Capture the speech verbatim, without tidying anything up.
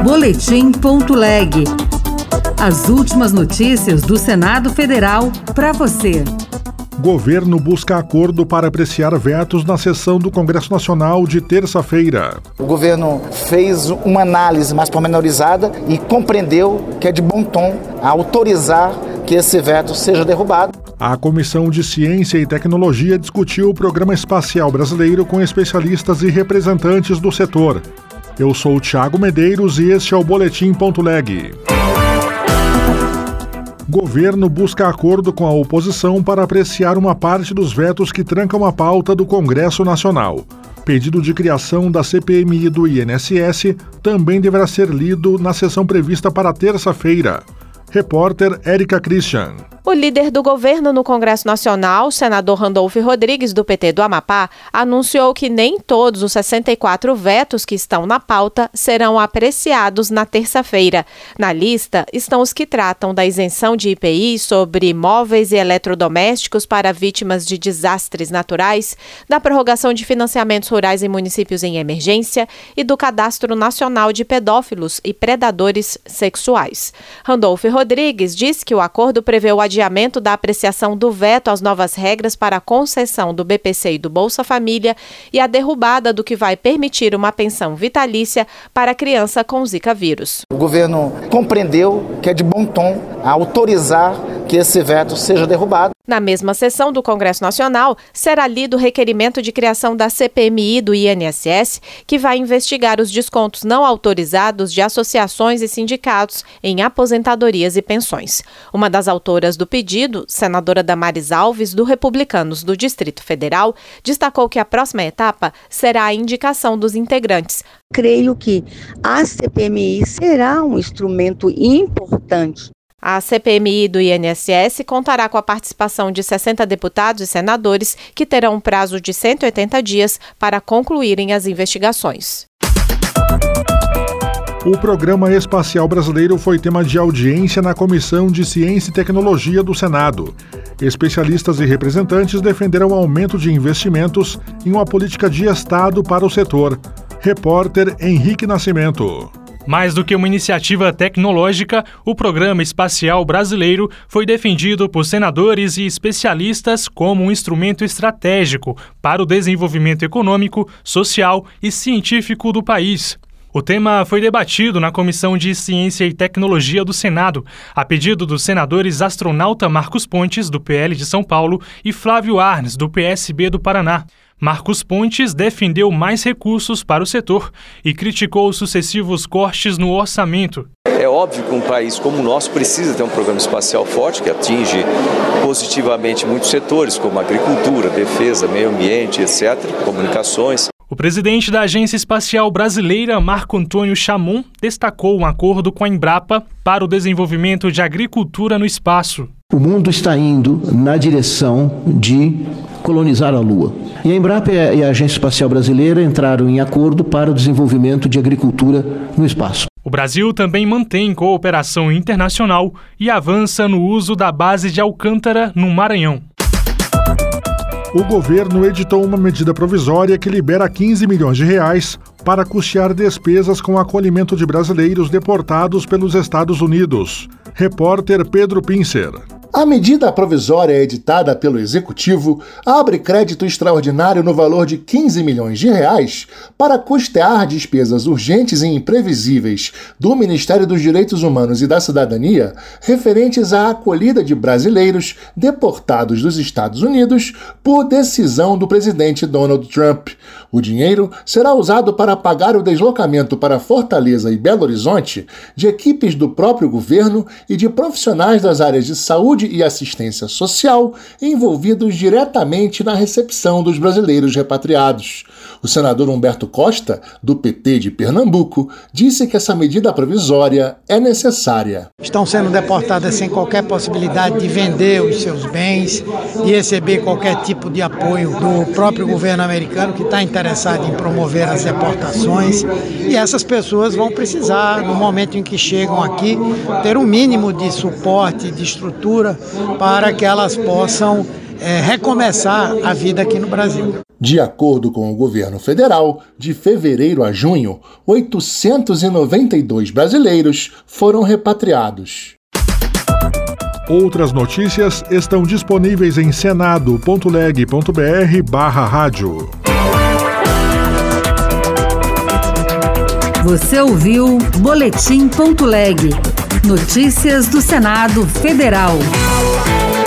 Boletim ponto leg. As últimas notícias do Senado Federal para você. Governo busca acordo para apreciar vetos na sessão do Congresso Nacional de terça-feira. O governo fez uma análise mais pormenorizada e compreendeu que é de bom tom autorizar que esse veto seja derrubado. A Comissão de Ciência e Tecnologia discutiu o Programa Espacial Brasileiro com especialistas e representantes do setor. Eu sou o Thiago Medeiros e este é o Boletim ponto leg. Governo busca acordo com a oposição para apreciar uma parte dos vetos que trancam a pauta do Congresso Nacional. Pedido de criação da C P M I do I N S S também deverá ser lido na sessão prevista para terça-feira. Repórter Érica Christian. O líder do governo no Congresso Nacional, senador Randolfo Rodrigues, do P T do Amapá, anunciou que nem todos os sessenta e quatro vetos que estão na pauta serão apreciados na terça-feira. Na lista estão os que tratam da isenção de I P I sobre imóveis e eletrodomésticos para vítimas de desastres naturais, da prorrogação de financiamentos rurais em municípios em emergência e do Cadastro Nacional de Pedófilos e Predadores Sexuais. Randolfo Rodrigues disse que o acordo prevê o adiamento da apreciação do veto às novas regras para a concessão do B P C e do Bolsa Família e a derrubada do que vai permitir uma pensão vitalícia para criança com Zika vírus. O governo compreendeu que é de bom tom autorizar que esse veto seja derrubado. Na mesma sessão do Congresso Nacional, será lido o requerimento de criação da C P M I do I N S S, que vai investigar os descontos não autorizados de associações e sindicatos em aposentadorias e pensões. Uma das autoras do pedido, senadora Damares Alves, do Republicanos do Distrito Federal, destacou que a próxima etapa será a indicação dos integrantes. Creio que a C P M I será um instrumento importante. A C P M I do I N S S contará com a participação de sessenta deputados e senadores que terão um prazo de cento e oitenta dias para concluírem as investigações. O Programa Espacial Brasileiro foi tema de audiência na Comissão de Ciência e Tecnologia do Senado. Especialistas e representantes defenderam o aumento de investimentos em uma política de Estado para o setor. Repórter Henrique Nascimento. Mais do que uma iniciativa tecnológica, o Programa Espacial Brasileiro foi defendido por senadores e especialistas como um instrumento estratégico para o desenvolvimento econômico, social e científico do país. O tema foi debatido na Comissão de Ciência e Tecnologia do Senado, a pedido dos senadores astronauta Marcos Pontes, do P L de São Paulo, e Flávio Arnes, do P S B do Paraná. Marcos Pontes defendeu mais recursos para o setor e criticou os sucessivos cortes no orçamento. É óbvio que um país como o nosso precisa ter um programa espacial forte que atinge positivamente muitos setores, como agricultura, defesa, meio ambiente, etcétera, comunicações. O presidente da Agência Espacial Brasileira, Marco Antônio Chamon, destacou um acordo com a Embrapa para o desenvolvimento de agricultura no espaço. O mundo está indo na direção de colonizar a Lua. E a Embrapa e a Agência Espacial Brasileira entraram em acordo para o desenvolvimento de agricultura no espaço. O Brasil também mantém cooperação internacional e avança no uso da base de Alcântara, no Maranhão. O governo editou uma medida provisória que libera quinze milhões de reais para custear despesas com o acolhimento de brasileiros deportados pelos Estados Unidos. Repórter Pedro Pincer. A medida provisória editada pelo Executivo abre crédito extraordinário no valor de quinze milhões de reais para custear despesas urgentes e imprevisíveis do Ministério dos Direitos Humanos e da Cidadania referentes à acolhida de brasileiros deportados dos Estados Unidos por decisão do presidente Donald Trump. O dinheiro será usado para pagar o deslocamento para Fortaleza e Belo Horizonte de equipes do próprio governo e de profissionais das áreas de saúde e assistência social envolvidos diretamente na recepção dos brasileiros repatriados. O senador Humberto Costa, do P T de Pernambuco, disse que essa medida provisória é necessária. Estão sendo deportadas sem qualquer possibilidade de vender os seus bens, de receber qualquer tipo de apoio do próprio governo americano, que está interessado em promover as deportações. E essas pessoas vão precisar, no momento em que chegam aqui, ter um mínimo de suporte, de estrutura, para que elas possam é, recomeçar a vida aqui no Brasil. De acordo com o governo federal, de fevereiro a junho, oitocentos e noventa e dois brasileiros foram repatriados. Outras notícias estão disponíveis em senado ponto leg ponto br barra rádio. Você ouviu Boletim ponto leg. Notícias do Senado Federal.